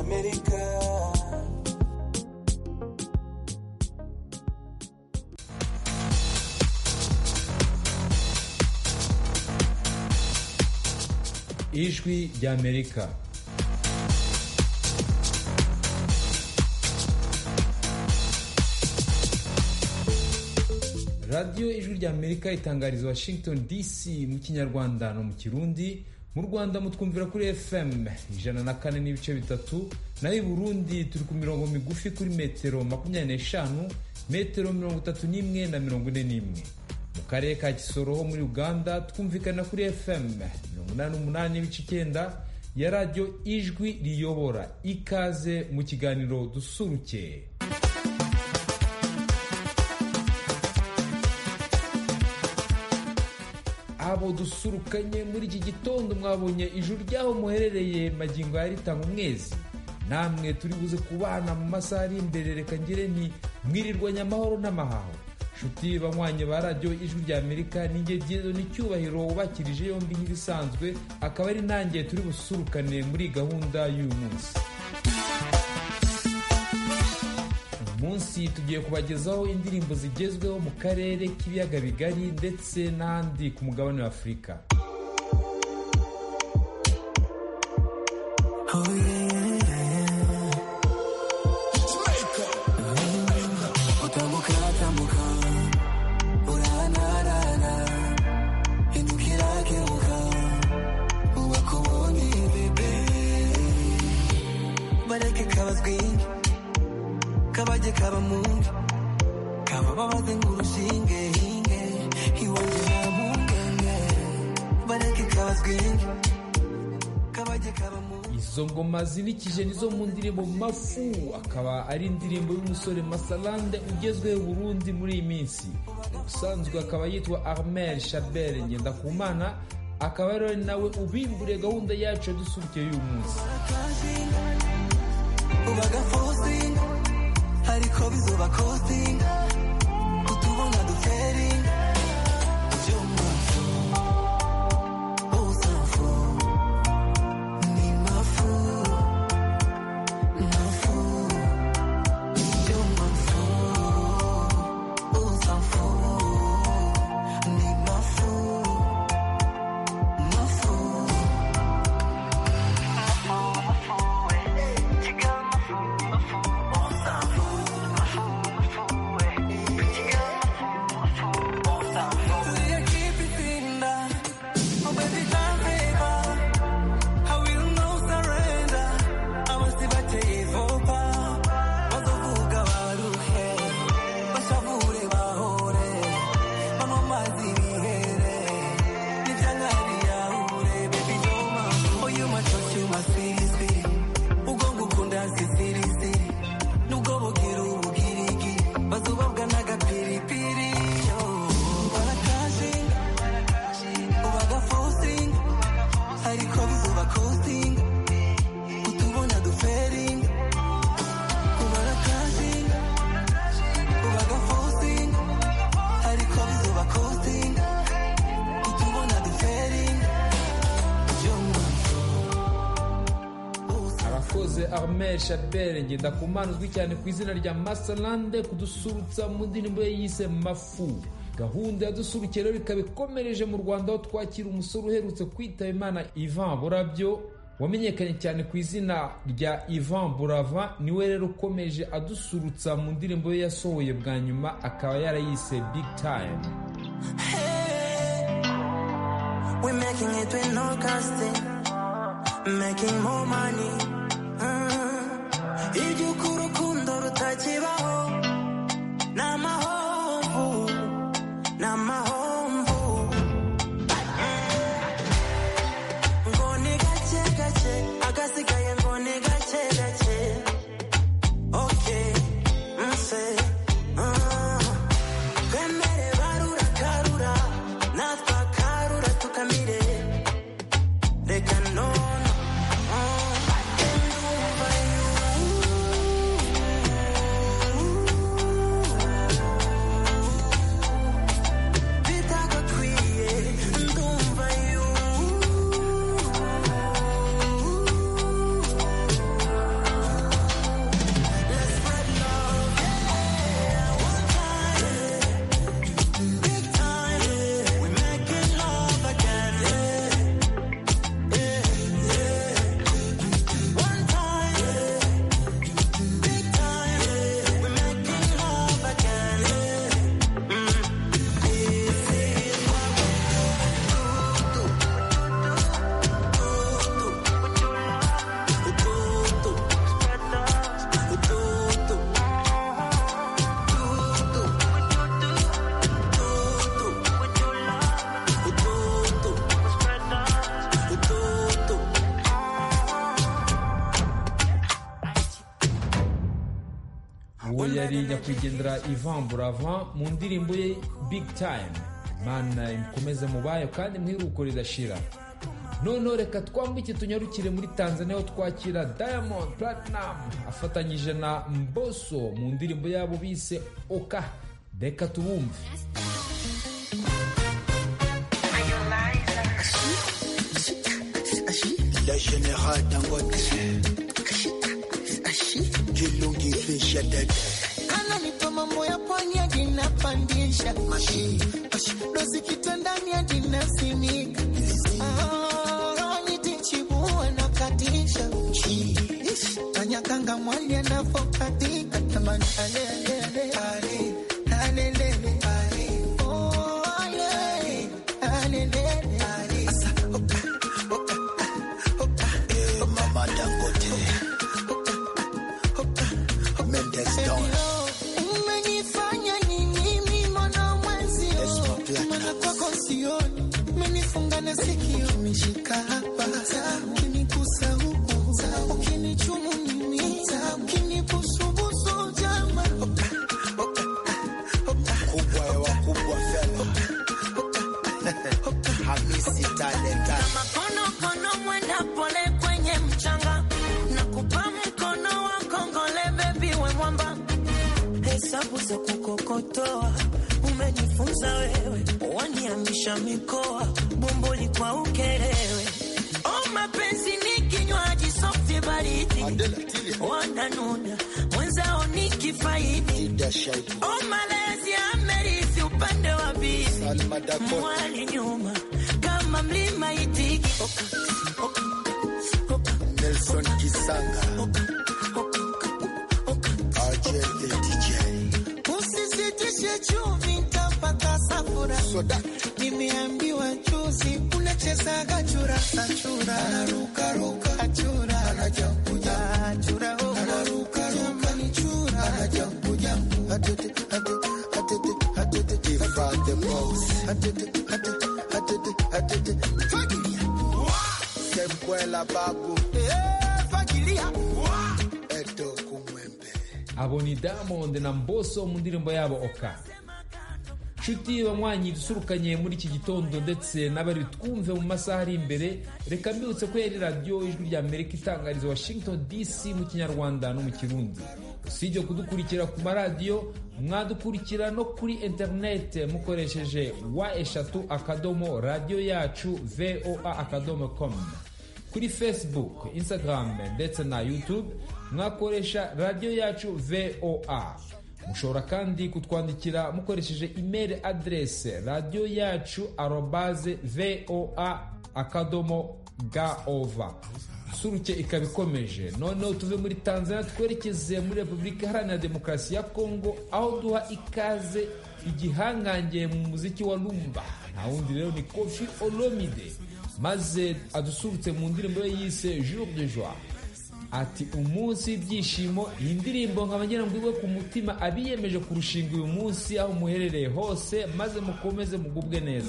ry'Amerika. Ijwi ry'Amerika. radiyo ijwi ry'Amerika itangariza Washington DC mu Kinyarwanda no mu Kirundi. Mu Rwanda mutwumvira kuri FM 104.3, naho i Burundi turi ku mirongo migufi kuri metero 25, metero 31 na 41. Mu karere ka Kisoro ho muri Uganda twumvikana kuri FM 88.9 ya radiyo Ijwi Riyobora. Ikaze mu kiganiro dusuruke. Abo dusurukanye muri iki gitondo mwabonye ijuru ryaho muherereye magingo ya ritanga umwezi. Namwe turi buze kubana mu masaha ari imbere, reka ngire nti mwirirwanya amahoro n'amahaho. Shuti banywanyi ba radiyo Ijwi ry'Amerika, ninjye Dieudonne Cyubahiro wubakirije yombi nk'ibisanzwe, akaba ari nanjye turi busurukane muri gahunda y'uyu munsi. Munsi tugiye kubagezaho indirimbo zigezweho mu karere k'ibiyaga bigari ndetse n'ahandi ku mugabane wa Afurika. Kabaje kaba mungi kaba babaze ngurushinge hinge hiwongera mungenge bareke kabazwinge kabaje kaba mungi. Izo ngoma zinikije nizo mu ndirimbo Mafu, akaba ari indirimbo y'umusore Masalande ugezweho i Burundi muri iyi minsi. Ubusanzwe akaba yitwa Armel Shabel Ngendakumana, akaba rero nawe ubimburiye gahunda yacu dusurukiye y'uyu munsi. Ubaga forcing ariko bizoba costing kutubona dutering Armel Shabel Ngendakumana uzwi cyane ku izina rya Masalande kudusurutsa mu ndirimbo ye yise Mafu. Gahunda ya dusurukiye rero ikaba ikomereje mu Rwanda, aho twakira umusore uherutse kwitaba Imana Ivan Burabyo, wamenyekanye cyane ku izina rya Ivan Burava. Niwe rero ukomeje adusurutsa mu ndirimbo ye yasohoye bwa nyuma, akaba yarayise Big Time. Hey, we're making it with no casting, making more money. Iby'uko urukundo rutakibaho n'amahomvu ngo ni gake gake agasigaye ngo ni gake gake. Okay, mse twemere barura karura natwe akarura tukamire reka none uwo yari nyakwigendera Ivan Buravan mu ndirimbo ye Big Time. Mana imukomeze mubayo kandi mwiruko ridashira. Noneho reka twambuke tunyarukire muri Tanzania aho twakira Diamond Platinum afatanyije na Mbosso mu ndirimbo yabo bise Oka. Reka tubumve. La générale Dangote Kilungi fisha dede Ananipa mambo ya pwani hadi napandisha dozi kitandani hadi nasimika nitichibua na katisha anyakanga mwali anapokatika tamani alelele alelele Mama Dangote Mendes Don umenifanya nini mimi mwana mwenzi maana kwako sioni umenifunga na sikio umeshika hapa ukinigusa huku ukinichumu mimi ukinibusubusu jama kubwa ya wakubwa fela Hamisi talenta Kono mwenda pole kwenye mchanga na kupa mkono wa kongole baby we mwamba hesabu za kukokotoa umenifunza wewe waniamisha mikoa bomboli kwa ukelewe mapenzi ni kinywaji soft baridi wananuna mwenzao ni kifaidi malezi amerithi upande wa bizi mwali nyuma kama mlima Itigi Nelson Kisanga RJ DJ usisitishe chumvi nitapata safura Soda nimeambiwa juzi unacheza gachura anaruka ruka achura anajakuja achura anaruka ruka ni chura anajakuja atete Divide the boss atete Fagilia Semkwela babu Fagilia Edo kumwembe Abo ni Diamond na Mbosso mu ndirimbo yabo Oka. Nshuti bamwanyi dusurukanye muri iki gitondo ndetse n'abari twumve mu masaha ari imbere, reka mbibutse ko yari radio Ijwi rya Amerika itangariza Washington DC mu Kinyarwanda no mu Kirundi. Usibye kudukurikira ku maradiyo, mwadukurikira no kuri internet mukoresheje wa3 radio yacu voa.com. Kuri Facebook, Instagram ndetse na YouTube mwakoresha radio yacu VOA. Mushobora kandi kutwandikira mukoresheje email address radio yacu @voa.gov. Suruke ikabikomeje. Noneho tuve muri Tanzania twerekeze muri Republika Iharanira Demokarasi ya Kongo aho duha ikaze igihangange mu muziki wa rumba. Nta wundi rero ni Koffi Olomide, maze adusurutse mu ndirimbo ye yise Jour de Joie. Ati umunsi w'ibyishimo, iyi ndirimbo nk'abagera ngo iwe ku mutima abiyemeje kurushinga uyu munsi aho muherereye hose, maze mukomeze mugubwe neza.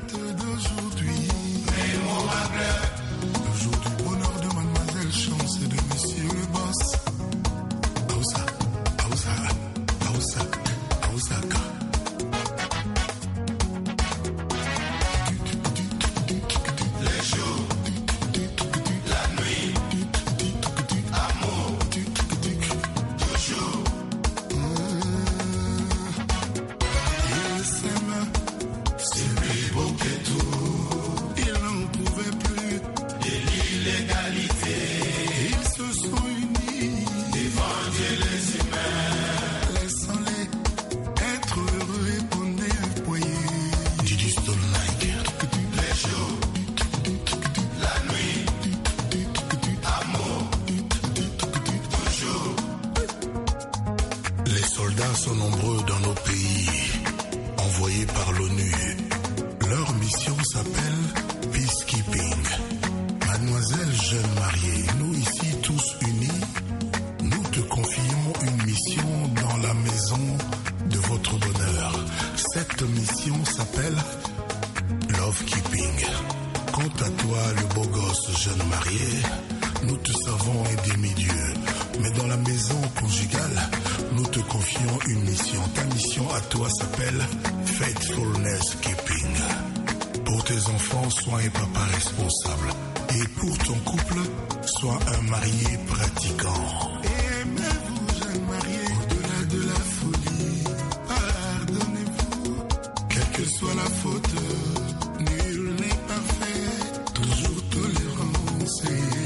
Sont nombreux dans nos pays, envoyés par l'ONU. Leur mission s'appelle Peacekeeping. Mademoiselle jeune mariée, nous ici tous unis, nous te confions une mission dans la maison de votre bonheur. Cette mission s'appelle Lovekeeping. Quant à toi, le beau gosse jeune marié, nous te savons un demi-dieu. Mais dans la maison conjugale, nous te confions une mission. Ta mission à toi s'appelle Faithfulness Keeping. Pour tes enfants, sois un papa responsable. Et pour ton couple, sois un marié pratiquant. Aimez-vous, jeunes mariés, au-delà de la folie. Pardonnez-vous, quelle que soit la faute. Nul n'est parfait, toujours tolérance.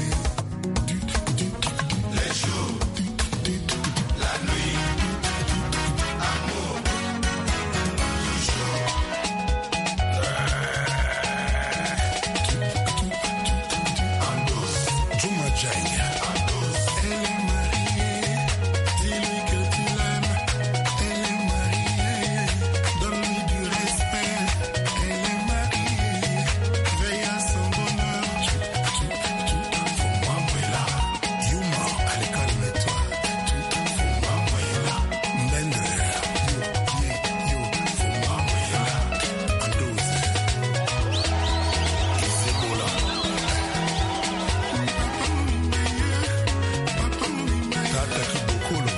Les jours, la nuit, amour, toujours. Juma Jai. Elle est mariée, dis-lui que tu l'aimes. Elle est mariée, donne-lui du respect. Elle est mariée, veille à son bonheur. Fuma Mwela, Yuma, allez calme-toi. Fuma Mwela, Mbende, yo, Fuma Mwela, Andoze, Isebola. Tata Kibokolo.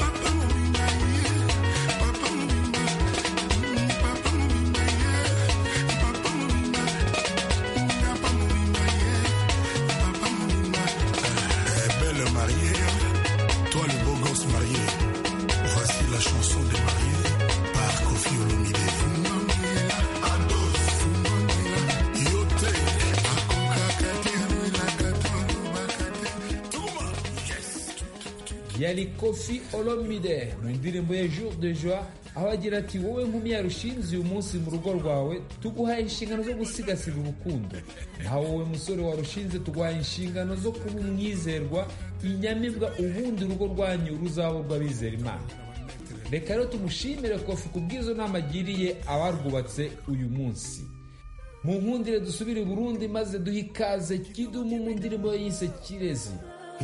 Belle mariée, toi le beau gosse marié. Voici la chanson des mariés par Koffi Olomide. Yote, yari Koffi Olomide mu ndirimbo ya Jour de Joie, aho agira ati wowe nkumi yarushinze uyu munsi mu rugo rwawe tuguhaye inshingano zo gusigasira urukundo, naho wowe musore warushinze tuguhaye inshingano zo kuba umwizerwa inyamibwa, ubundi urugo rwanyu ruzaba urw'abizera Imana. Reka rero tumushimire Koffi ku bw'izo nama agiriye abarwubatse uyu munsi. Mu nkundire dusubire i Burundi maze duhe ikaze Kidumu mu ndirimbo yise Kirezi.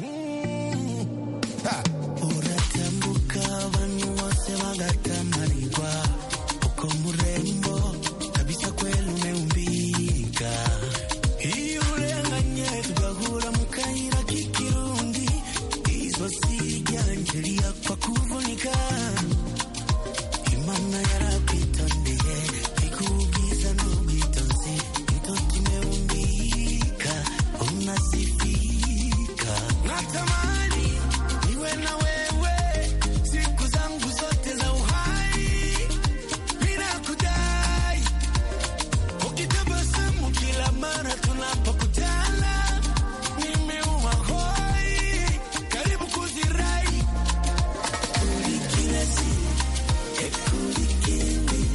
uratambuka abantu bose bagatamarirwa uko murembo kabisa kweli umeumbika iyo urenganye tugahura mu kayira k'ikirundi izosi ryanje riyapfa kuvunika Imana yarakwitondeye ikubwiza n'ubwitonzi mtoto umeumbika unasifika natamani niwe na wewe siku zangu zote za uhai bila kudai ukitabasamu kila mara tunapokutana nimeuma hoi karibu kuzirai kulikilezi ekulikili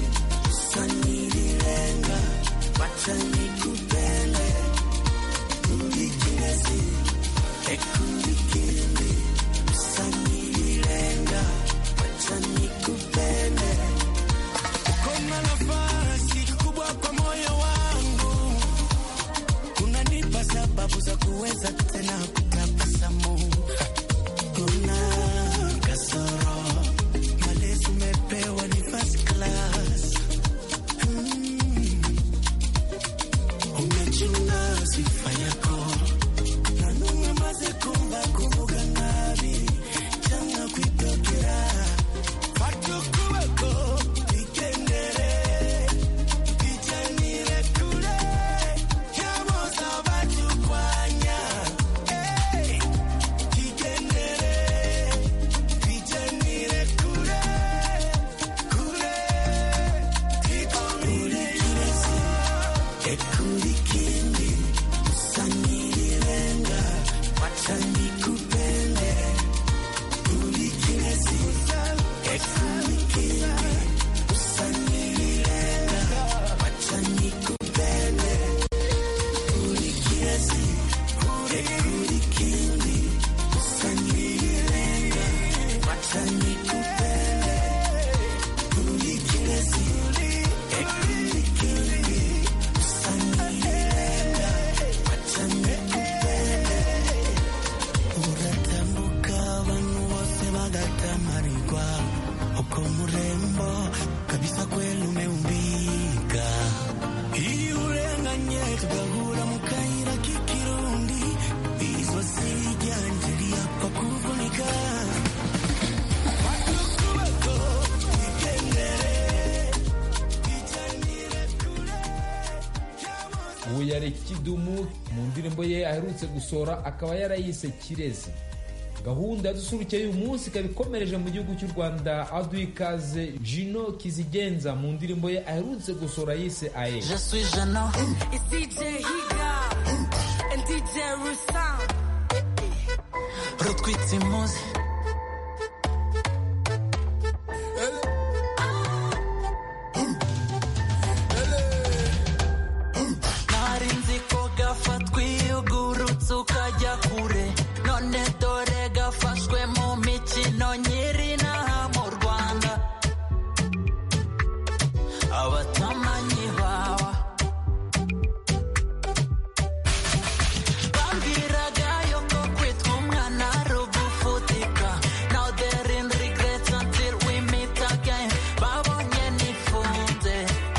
Kidumu mu ndirimbo ye aherutse gusohora akaba yarayise Kirezi. Gahunda yadusurukiye uyu munsi ikaba ikomereje mu gihugu cy'u Rwanda, aduha ikaze Juno Kizigenza mu ndirimbo ye aherutse gusohora yise Aye. Je suis Juno, it's DJ Higa and DJ Rusam. Rutwitsi muzi narinzi ko gafatwa iyugurutse ukajya kure, none dore gafashwe mu mikino nyiri n'aha mu Rwanda. Abatamanyi bawa bambwiraga yuko kwitwa umwana ari ugufutika. Now they're in regrets until we meet again. Babonye nifunze,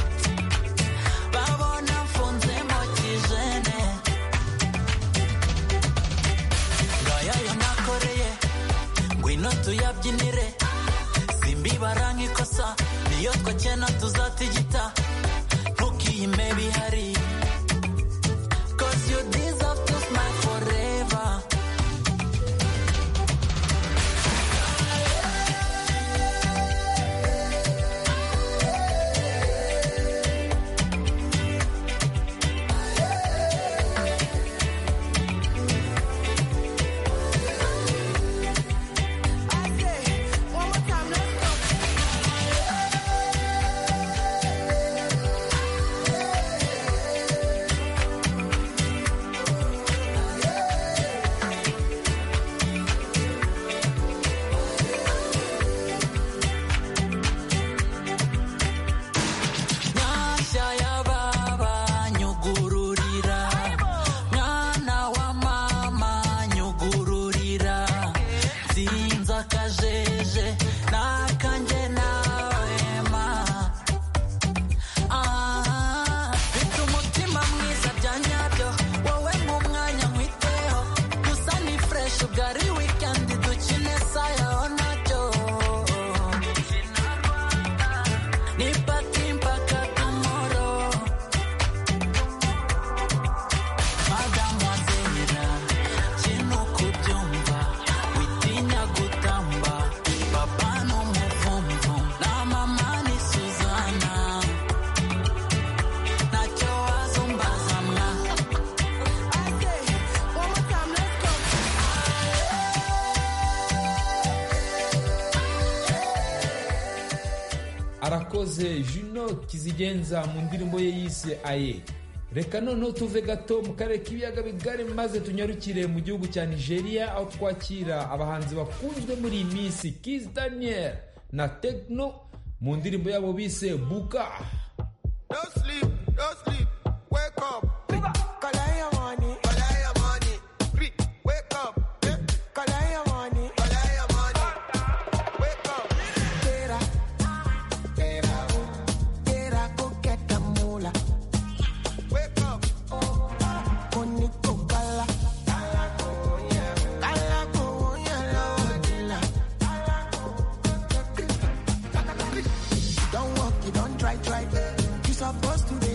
babona mfunze mo kijene. Ngaya yo nakoreye ngwino tuyabyinire, simbibara nk'ikosa niyo twakena tuzatigita. Ntukiyime bihari, cause you deserve to smile forever. Nyashya y'ababa nyugururira, mwana wa mama nyugururira. Nzinza akajeje n'akanjye nawe ma. Mfite umutima mwiza bya nyabyo, wowe nk'umwanya nkwiteho. Gusa ni fresh ubwari weekend dukine sayaho nacyo. Ni party mpaka tomorrow. Mademoiselle, kintu kubyumva, witinya gutamba. Papa n'umuvumvu, na mama ni Suzana. Ntacyo wazumbaza mwa. Arakoze Juno Kizigenza mu ndirimbo ye yise Aye. Reka noneho tuve gato mu karere k'ibiyaga bigari maze tunyarukire mu gihugu cya Nigeria, aho twakira abahanzi bakunzwe muri iyi minsi Kiss Daniel na Tekno mu ndirimbo yabo bise Buka. Don't sleep, wake up. Collect your money, Wake up, collect your money. wake up. Tera, go get the moolah. Wake up. Money go gala. Gala go yellow dilla. Don't walk, you don't try. You supposed to be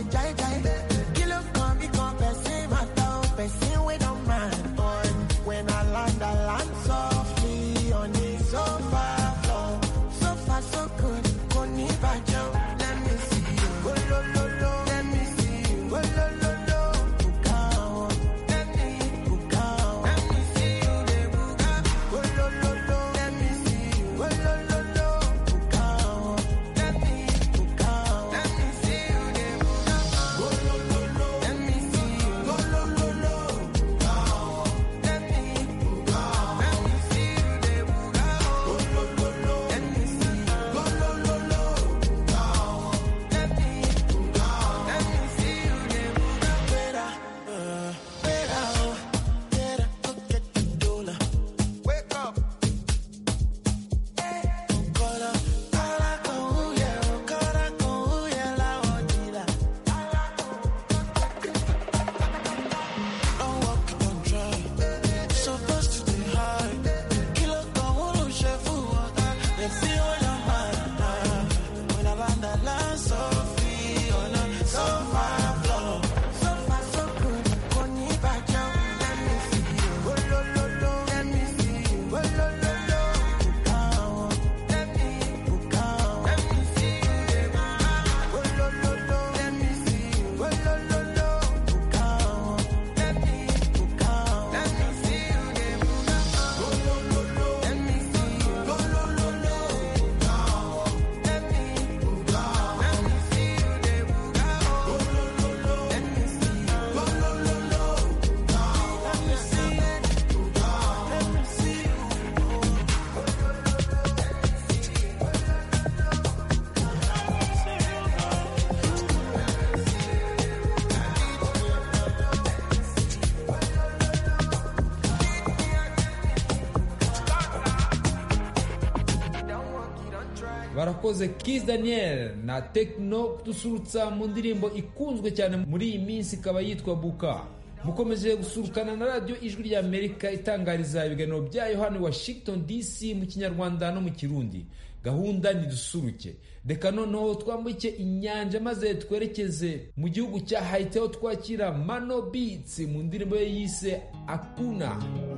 barakoze Kiss Daniel na Tekno kudusurutsa mu ndirimbo ikunzwe cyane muri iyi minsi ikaba yitwa Buka. Mukomeje gusurukana na radio Ijwi rya Amerika itangariza ibiganiro byayo hano Washington DC mu Kinyarwanda no mu Kirundi. Gahunda ni dusuruke. Reka noneho twambuke inyanja maze twerekeze mu gihugu cya Haiti aho twakira Mano Beats mu ndirimbo ye yise Akuna.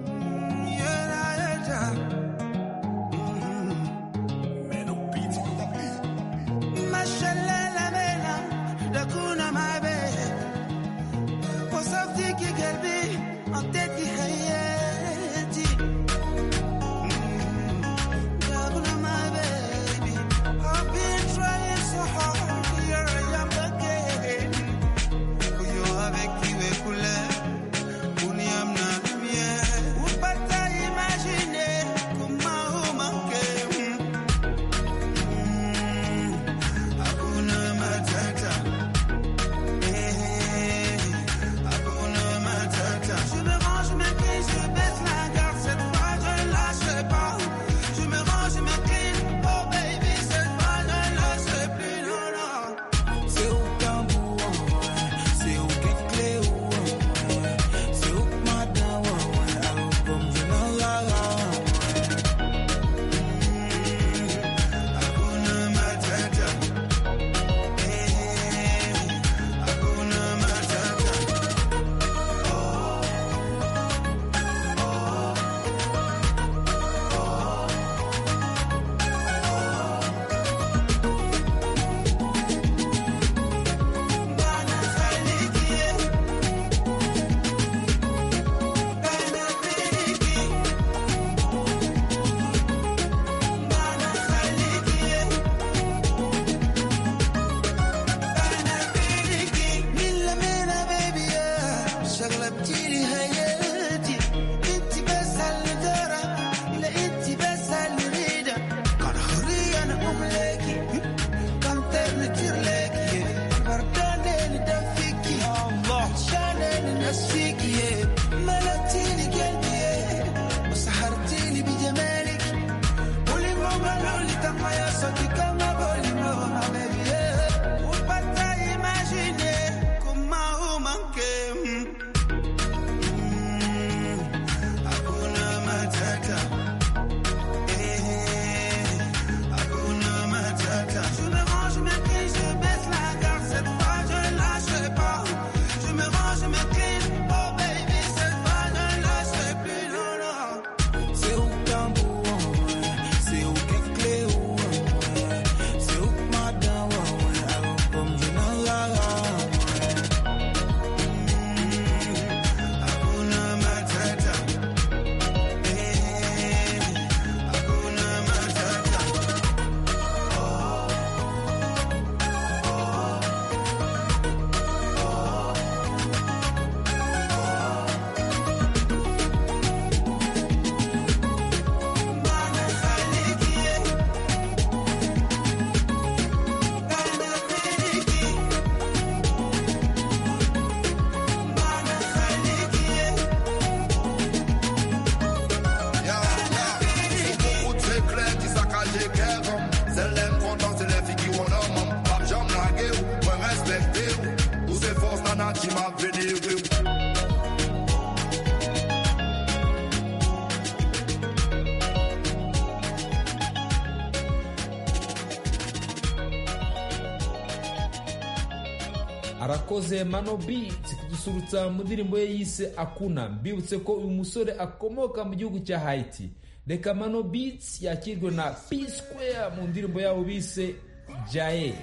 Arakoze Mano Beats kudusurutsa mu ndirimbo ye yise Akuna. Mbibutse ko uyu musore akomoka mu gihugu cya Haiti. Reka Mano Beats yakirwe na P Square mu ndirimbo yabo bise Jaye.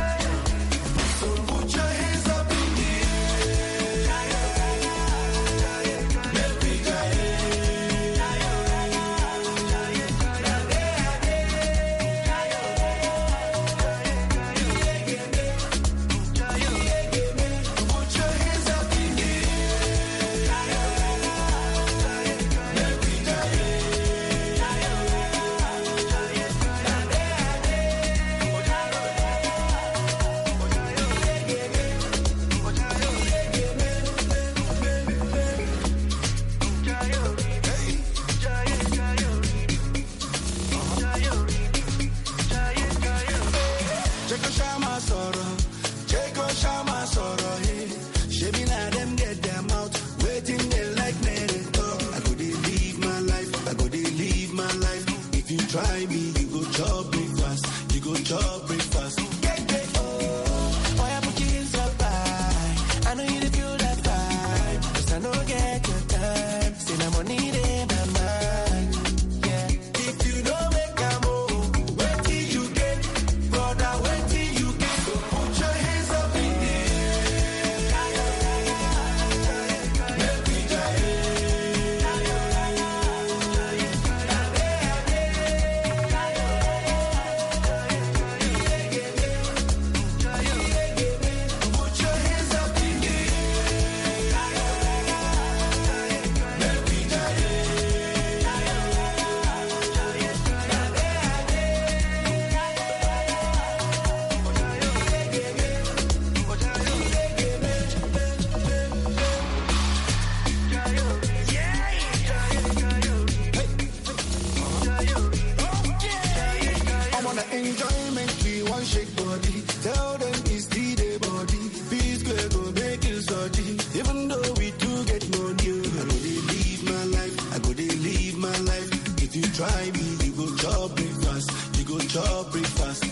Put your hands up in the air. Check out Shama Soro, check out Shama Soro, hey. Shabby na them get them out, waiting there like me they talk. I go dey live my life, I go dey live my life. If you try me, you go chop breakfast, you go chop breakfast. Oh, I put you in surprise. I know you feel that vibe, 'cause I know get your time. Still I'm on need in my mind. Yeah, if you don't make a move, wait till you get, brother, wait till you get. So put your hands up in the enjoyment, we want shake body. Tell them it's the body. Peace go make you salty. Even though we do get money, I go dey live my life. I go dey live my life. If you try me, you go chop breakfast. You go chop breakfast.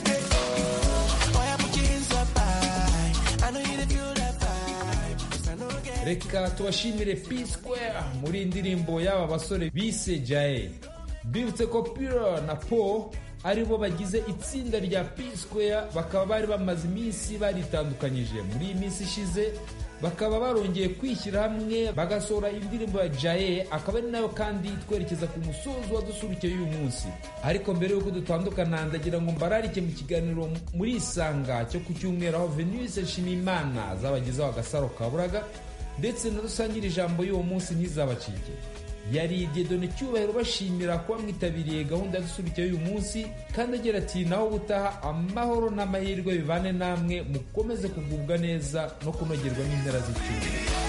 reka tubashimire P Square muri indirimbo y'aba basore bise Jae. Bibutse ko Pure na Po aribo bagize itsinda rya P Square, bakaba bari bamaze iminsi baritandukanyije. Muri iyi minsi ishize bakaba barongeye kwishyira hamwe bagasohora indirimbo ya Jae, akaba ari nayo kandi twerekeza ku musozo wa dusurukiye uyu munsi. Ariko mbere yuko dutandukana, ndagira ngo mbararike mu kiganiro muri Isanga cyo ku cyumweru aho Venus Nshimiyimana zabagezaho agasaro kaburaga, ndetse na rusangira ijambo y'uwo munsi ntizabacike. Yari Dieudonné Cyubahiro bashimira kuba mwitabiriye gahunda dusubikiye uyu munsi, kandi agira ati naho gutaha amahoro n'amahirwe bivane namwe, mukomeze kugubwa neza no kunogerwa n'impera z'icyumweru.